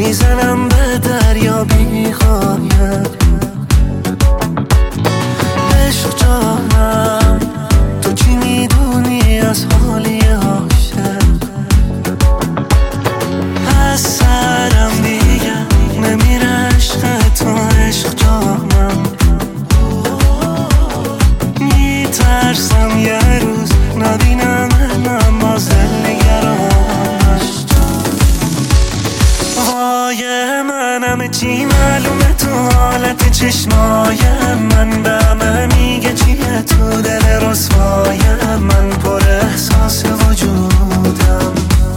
میزنم به دریا بی‌غایت. عشق جانم تو چی میدونی از حالی عاشق؟ از سرم دیگه نمیره عشق تو. عشق جانم میترسم یه روز نبینم باز دلنگرانش. وای منم چی معلومه تو حالت چشمای من، به همه میگه چیه تو دل رسوای من، پر احساس وجودم.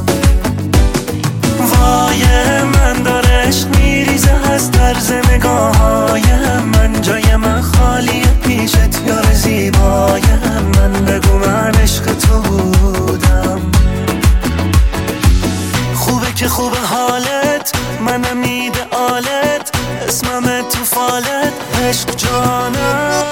وای من داره عشق میریزه از طرز نگاههای من، جای من خالیه پیشت یار زیبای من، بگو من عشق تو بودم. خوبه که خوبه حالت، منم ایدئالت، اسمم تو فالت، عشق جانم.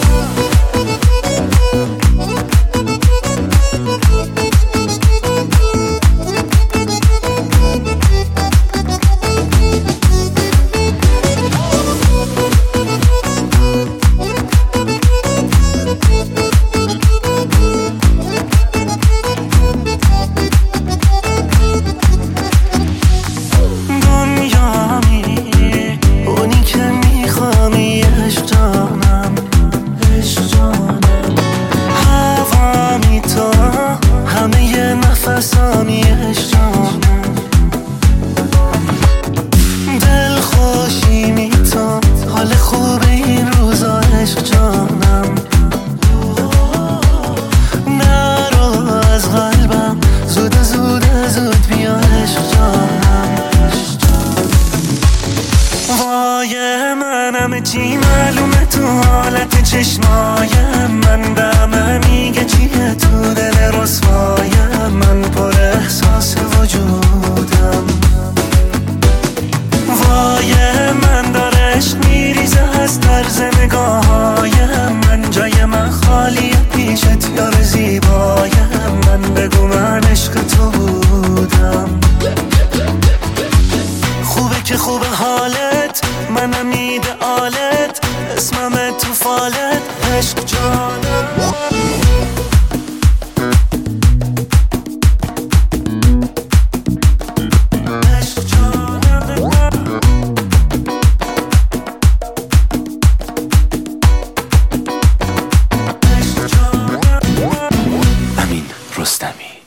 نفسامی عشق جانم، دل خوشی میتون حال خوب این روزا عشق جانم. نرو از قلبم زود بیا عشق جانم. وای منم چی معلومه تو حالت چشمای من، به همه میگه چیه تو دل رسوای من، پر احساس وجودم. وای من داره عشق میریزه از طرز نگاههای من، جای من خالیه پیشت یار زیبای من، بگو من عشق تو بودم. خوبه که خوبه حالت، منم ایدئالت، اسمم تو فالت، عشق جانم. امین رستمی.